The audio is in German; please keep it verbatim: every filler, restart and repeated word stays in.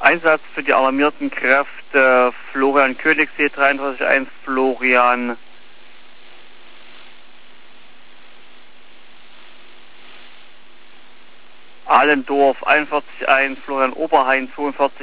Einsatz für die alarmierten Kräfte Florian Königssee dreiunddreißig eins, Florian Allendorf einundvierzig eins, Florian Oberhain zweiundvierzig